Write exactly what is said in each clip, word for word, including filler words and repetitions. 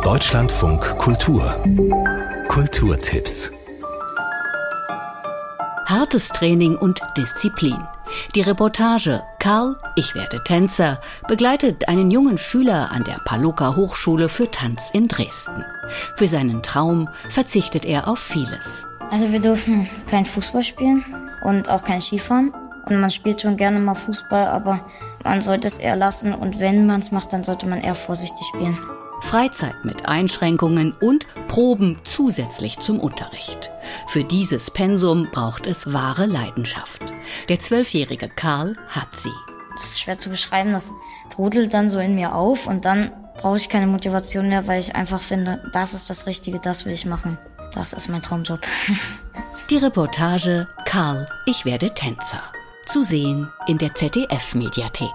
Deutschlandfunk Kultur. Kulturtipps. Hartes Training und Disziplin. Die Reportage Karl, ich werde Tänzer begleitet einen jungen Schüler an der Palloka Hochschule für Tanz in Dresden. Für seinen Traum verzichtet er auf vieles. Also wir dürfen kein Fußball spielen und auch kein Skifahren. Und man spielt schon gerne mal Fußball, aber man sollte es eher lassen. Und wenn man es macht, dann sollte man eher vorsichtig spielen. Freizeit mit Einschränkungen und Proben zusätzlich zum Unterricht. Für dieses Pensum braucht es wahre Leidenschaft. Der zwölfjährige Karl hat sie. Das ist schwer zu beschreiben, das brodelt dann so in mir auf und dann brauche ich keine Motivation mehr, weil ich einfach finde, das ist das Richtige, das will ich machen. Das ist mein Traumjob. Die Reportage Karl, ich werde Tänzer. Zu sehen in der Z D F-Mediathek.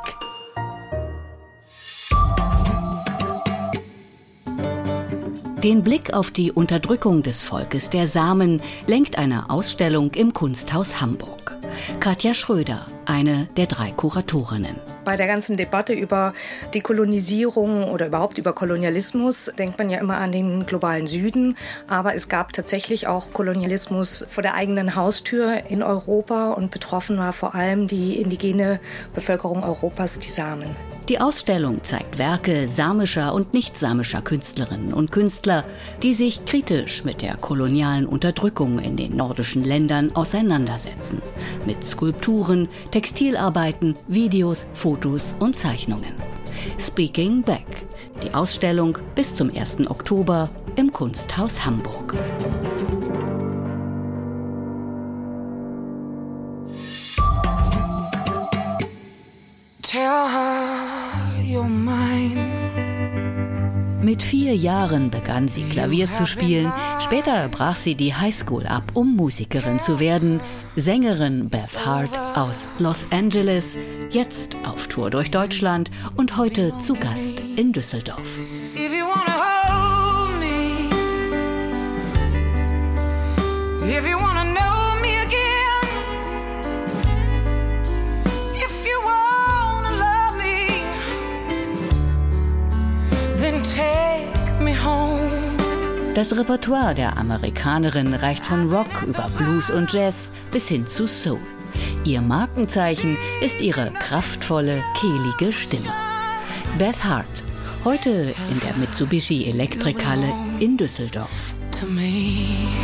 Den Blick auf die Unterdrückung des Volkes der Samen lenkt eine Ausstellung im Kunsthaus Hamburg. Katja Schröder, eine der drei Kuratorinnen. Bei der ganzen Debatte über die Kolonisierung oder überhaupt über Kolonialismus denkt man ja immer an den globalen Süden. Aber es gab tatsächlich auch Kolonialismus vor der eigenen Haustür in Europa und betroffen war vor allem die indigene Bevölkerung Europas, die Samen. Die Ausstellung zeigt Werke samischer und nicht-samischer Künstlerinnen und Künstler, die sich kritisch mit der kolonialen Unterdrückung in den nordischen Ländern auseinandersetzen. Mit Skulpturen, Textilarbeiten, Videos, Fotos und Zeichnungen. Speaking Back. Die Ausstellung bis zum ersten Oktober im Kunsthaus Hamburg. Mit vier Jahren begann sie Klavier zu spielen. Später brach sie die Highschool ab, um Musikerin zu werden. Sängerin Beth Hart aus Los Angeles, jetzt auf Tour durch Deutschland und heute zu Gast in Düsseldorf. Das Repertoire der Amerikanerin reicht von Rock über Blues und Jazz bis hin zu Soul. Ihr Markenzeichen ist ihre kraftvolle, kehlige Stimme. Beth Hart, heute in der Mitsubishi Elektrikhalle in Düsseldorf.